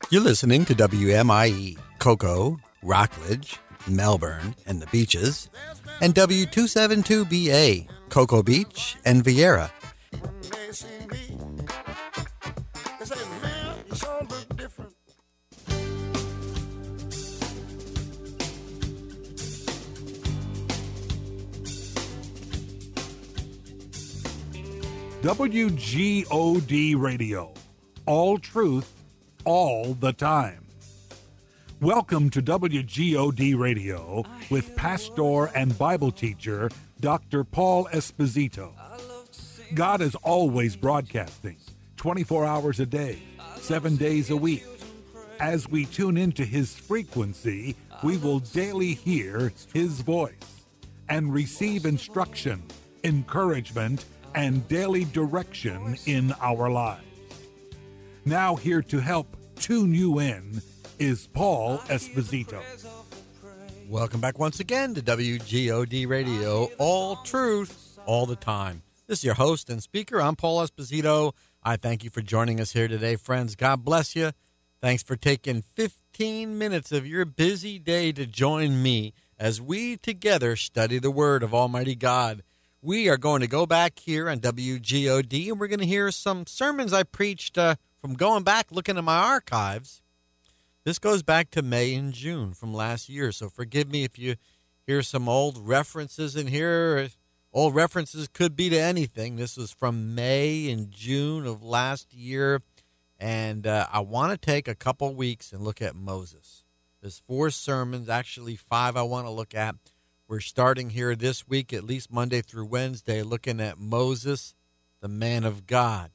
You're listening to WMIE, Cocoa, Rockledge, Melbourne, and the Beaches, and W272BA, Cocoa Beach and Vieira. WGOD Radio. All truth, all the time. Welcome to WGOD Radio with pastor and Bible teacher Dr. Paul Esposito. God is always broadcasting 24 hours a day, 7 days a week. As we tune into his frequency, we will daily hear his voice and receive instruction, encouragement, and daily direction in our lives. Now here to help tune you in is Paul Esposito. Welcome back once again to WGOD Radio, all truth, all the time. This is your host and speaker. I'm Paul Esposito. I thank you for joining us here today, friends. God bless you. Thanks for taking 15 minutes of your busy day to join me as we together study the Word of Almighty God. We are going to go back here on WGOD, and we're going to hear some sermons I preached from going back, looking at my archives. This goes back to May and June from last year, so forgive me if you hear some old references in here. Old references could be to anything. This was from May and June of last year, and I want to take a couple weeks and look at Moses. There's 4 sermons, actually 5 I want to look at. We're starting here this week, at least Monday through Wednesday, looking at Moses, the man of God.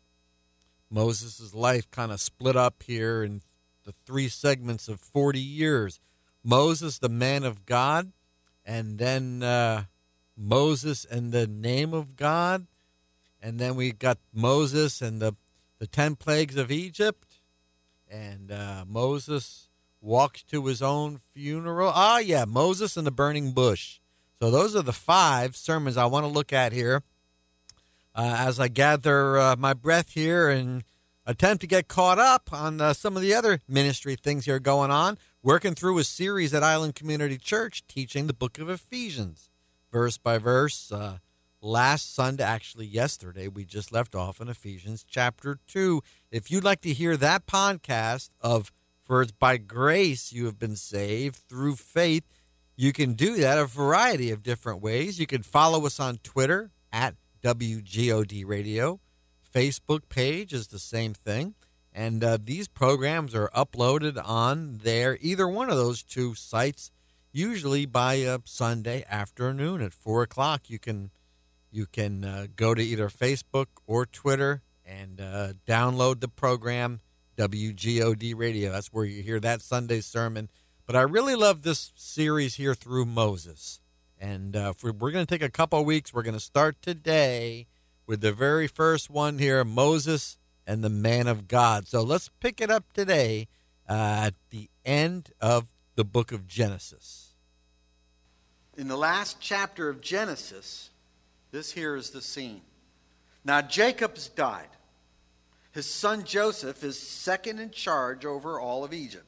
Moses' life kind of split up here in the 3 segments of 40 years. Moses, the man of God, and then Moses and the name of God, and then we got Moses and the 10 plagues of Egypt, and Moses walks to his own funeral. Moses and the burning bush. So those are the 5 sermons I want to look at here as I gather my breath here and attempt to get caught up on some of the other ministry things here going on. Working through a series at Island Community Church teaching the book of Ephesians, verse by verse. Last Sunday, actually yesterday, we just left off in Ephesians chapter 2. If you'd like to hear that podcast of For it's by grace you have been saved through faith, you can do that a variety of different ways. You can follow us on Twitter at WGOD Radio. Facebook page is the same thing. And these programs are uploaded on there, either one of those 2 sites, usually by Sunday afternoon at 4 o'clock. You can go to either Facebook or Twitter and download the program, WGOD Radio. That's where you hear that Sunday sermon. But I really love this series here through Moses. And we're going to take a couple of weeks. We're going to start today with the very first one here, Moses and the man of God. So let's pick it up today at the end of the book of Genesis. In the last chapter of Genesis, this here is the scene. Now Jacob's died. His son Joseph is second in charge over all of Egypt.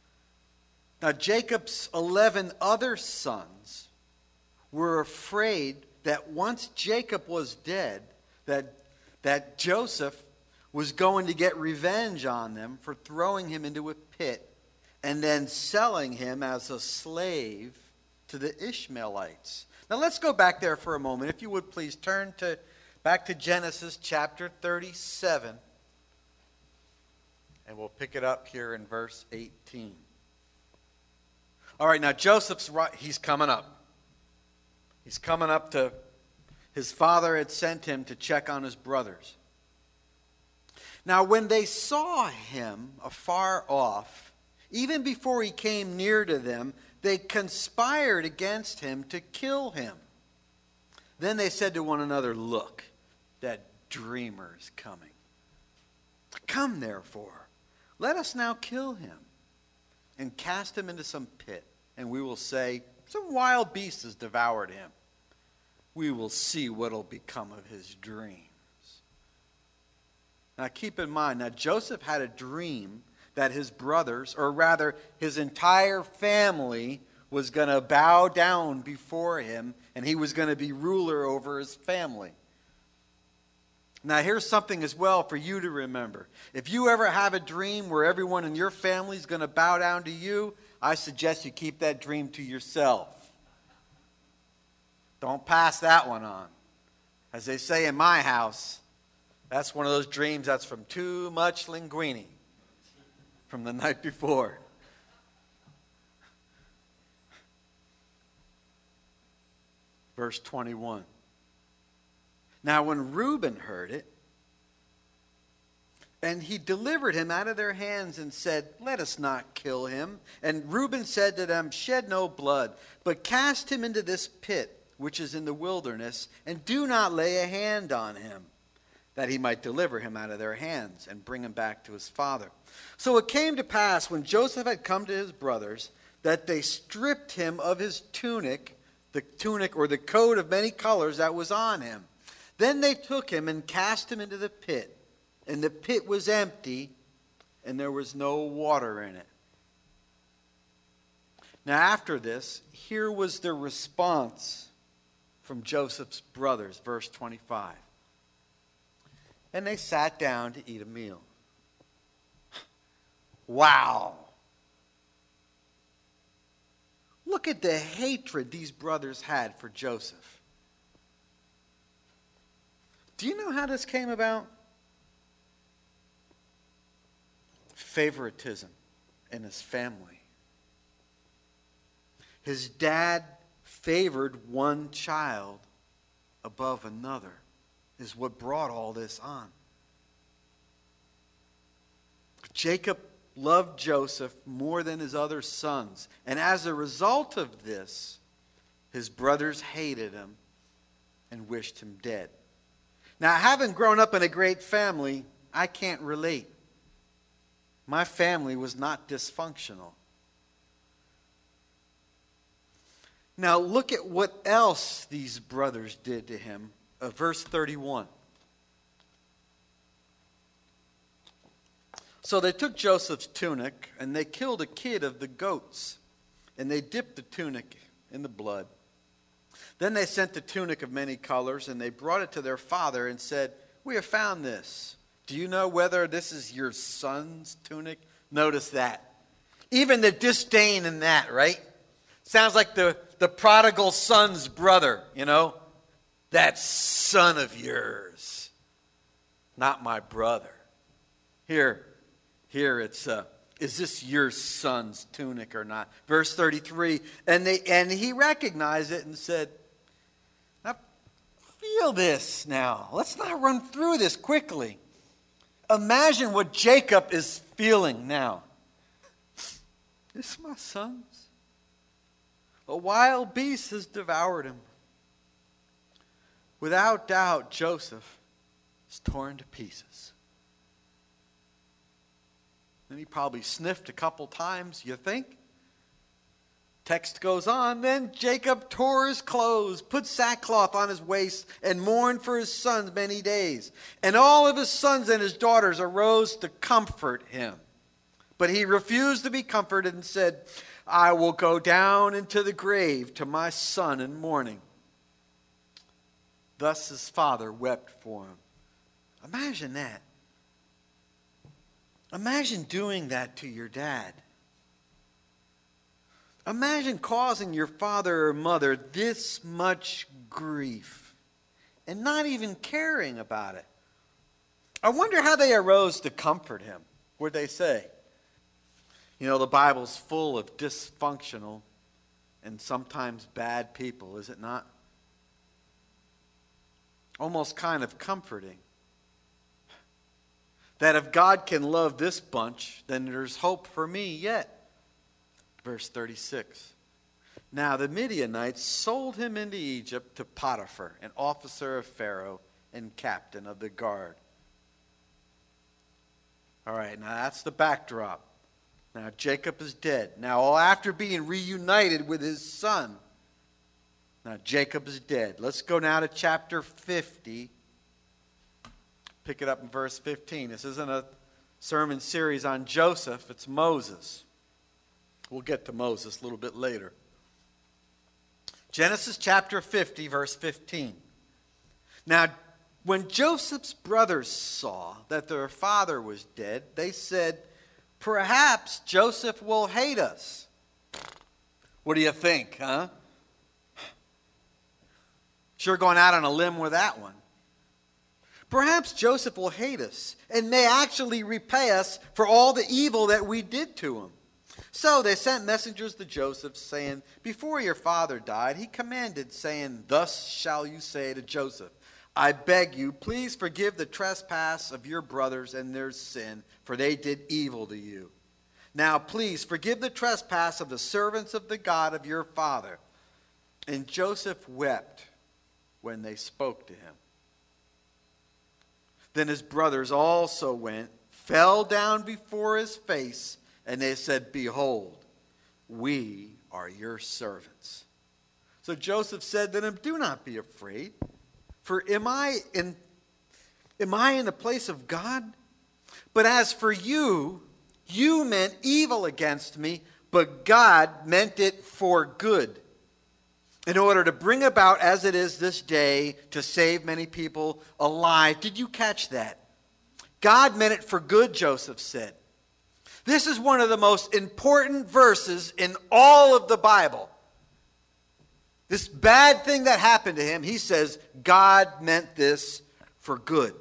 Now Jacob's 11 other sons were afraid that once Jacob was dead, that Joseph was going to get revenge on them for throwing him into a pit and then selling him as a slave to the Ishmaelites. Now let's go back there for a moment. If you would please turn back to Genesis chapter 37. And we'll pick it up here in verse 18. All right, now Joseph's right. He's coming up. He's coming up to, his father had sent him to check on his brothers. Now when they saw him afar off, even before he came near to them, they conspired against him to kill him. Then they said to one another, "Look, that dreamer is coming. Come therefore, let us now kill him and cast him into some pit. And we will say, some wild beast has devoured him. We will see what will become of his dreams." Now keep in mind, now Joseph had a dream that his brothers, or rather his entire family, was going to bow down before him, and he was going to be ruler over his family. Now, here's something as well for you to remember. If you ever have a dream where everyone in your family is going to bow down to you, I suggest you keep that dream to yourself. Don't pass that one on. As they say in my house, that's one of those dreams that's from too much linguine from the night before. Verse 21. Now when Reuben heard it, and he delivered him out of their hands and said, let us not kill him. And Reuben said to them, shed no blood, but cast him into this pit, which is in the wilderness, and do not lay a hand on him, that he might deliver him out of their hands and bring him back to his father. So it came to pass, when Joseph had come to his brothers, that they stripped him of his tunic, the tunic or the coat of many colors that was on him. Then they took him and cast him into the pit, and the pit was empty, and there was no water in it. Now after this, here was the response from Joseph's brothers, verse 25. And they sat down to eat a meal. Wow. Look at the hatred these brothers had for Joseph. Do you know how this came about? Favoritism in his family. His dad favored one child above another is what brought all this on. Jacob loved Joseph more than his other sons, and as a result of this, his brothers hated him and wished him dead. Now, having grown up in a great family, I can't relate. My family was not dysfunctional. Now, look at what else these brothers did to him. Verse 31. So they took Joseph's tunic, and they killed a kid of the goats, and they dipped the tunic in the blood. Then they sent the tunic of many colors, and they brought it to their father and said, we have found this. Do you know whether this is your son's tunic? Notice that. Even the disdain in that, right? Sounds like the prodigal son's brother, you know? That son of yours, not my brother. Here it's, is this your son's tunic or not? Verse 33, and he recognized it and said, now feel this now. Let's not run through this quickly. Imagine what Jacob is feeling now. This is my son's. A wild beast has devoured him. Without doubt, Joseph is torn to pieces. And he probably sniffed a couple times, you think? Text goes on, then Jacob tore his clothes, put sackcloth on his waist, and mourned for his sons many days. And all of his sons and his daughters arose to comfort him. But he refused to be comforted and said, I will go down into the grave to my son in mourning. Thus his father wept for him. Imagine that. Imagine doing that to your dad. Imagine causing your father or mother this much grief and not even caring about it. I wonder how they arose to comfort him. What'd they say? You know, the Bible's full of dysfunctional and sometimes bad people, is it not? Almost kind of comforting. That if God can love this bunch, then there's hope for me yet. Verse 36. Now the Midianites sold him into Egypt to Potiphar, an officer of Pharaoh and captain of the guard. All right, now that's the backdrop. Now Jacob is dead. Now after being reunited with his son, now Jacob is dead. Let's go now to chapter 50. Pick it up in verse 15. This isn't a sermon series on Joseph. It's Moses. We'll get to Moses a little bit later. Genesis chapter 50, verse 15. Now, when Joseph's brothers saw that their father was dead, they said, "Perhaps Joseph will hate us." What do you think, huh? Sure going out on a limb with that one. Perhaps Joseph will hate us and may actually repay us for all the evil that we did to him. So they sent messengers to Joseph, saying, "Before your father died, he commanded, saying, 'Thus shall you say to Joseph, I beg you, please forgive the trespass of your brothers and their sin, for they did evil to you. Now please forgive the trespass of the servants of the God of your father.' And Joseph wept when they spoke to him. Then his brothers also went, fell down before his face, and they said, 'Behold, we are your servants.' So Joseph said to them, 'Do not be afraid, for am I in the place of God? But as for you, you meant evil against me, but God meant it for good, in order to bring about as it is this day, to save many people alive.'" Did you catch that? God meant it for good, Joseph said. This is one of the most important verses in all of the Bible. This bad thing that happened to him, he says, God meant this for good.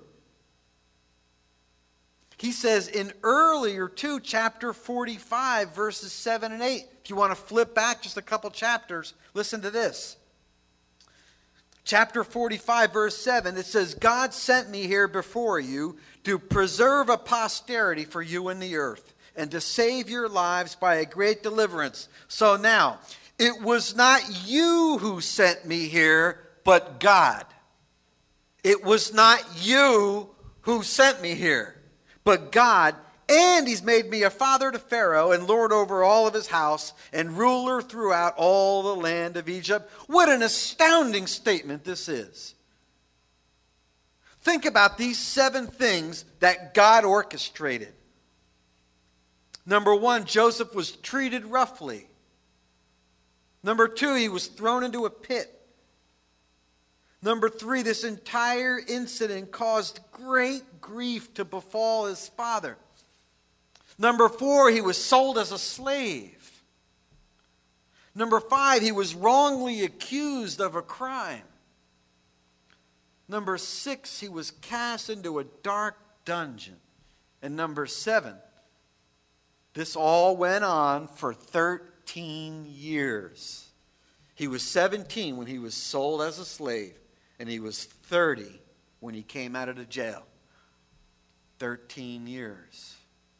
He says in earlier too, chapter 45, verses 7 and 8. If you want to flip back just a couple chapters, listen to this. Chapter 45, verse 7, it says, "God sent me here before you to preserve a posterity for you in the earth, and to save your lives by a great deliverance. So now, it was not you who sent me here, but God." It was not you who sent me here, but God. "And he's made me a father to Pharaoh, and lord over all of his house, and ruler throughout all the land of Egypt." What an astounding statement this is. Think about these 7 things that God orchestrated. Number 1, Joseph was treated roughly. Number 2, he was thrown into a pit. Number 3, this entire incident caused great grief to befall his father. Number 4, he was sold as a slave. Number 5, he was wrongly accused of a crime. Number 6, he was cast into a dark dungeon. And number 7, this all went on for 13 years. He was 17 when he was sold as a slave, and he was 30 when he came out of the jail. 13 years.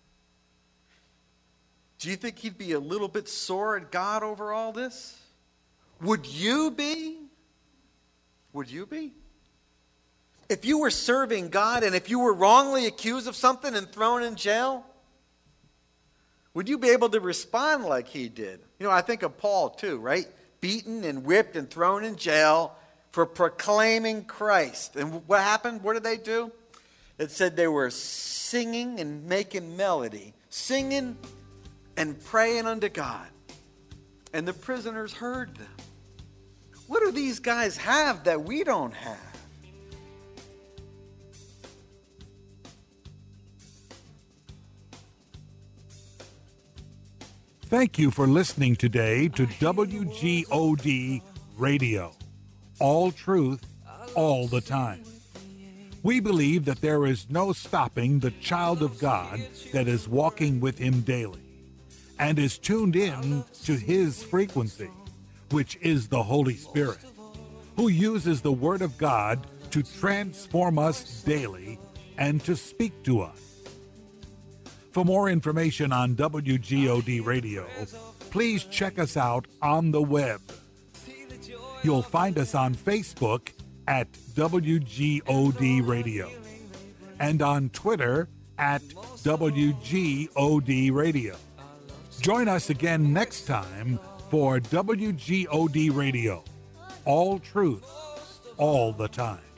Do you think he'd be a little bit sore at God over all this? Would you be? Would you be? If you were serving God and if you were wrongly accused of something and thrown in jail, would you be able to respond like he did? You know, I think of Paul too, right? Beaten and whipped and thrown in jail for proclaiming Christ. And what happened? What did they do? It said they were singing and making melody. Singing and praying unto God. And the prisoners heard them. What do these guys have that we don't have? Thank you for listening today to WGOD Radio. All truth, all the time. We believe that there is no stopping the child of God that is walking with him daily and is tuned in to his frequency, which is the Holy Spirit, who uses the Word of God to transform us daily and to speak to us. For more information on WGOD Radio, please check us out on the web. You'll find us on Facebook at WGOD Radio and on Twitter at WGOD Radio. Join us again next time for WGOD Radio. All truth, all the time.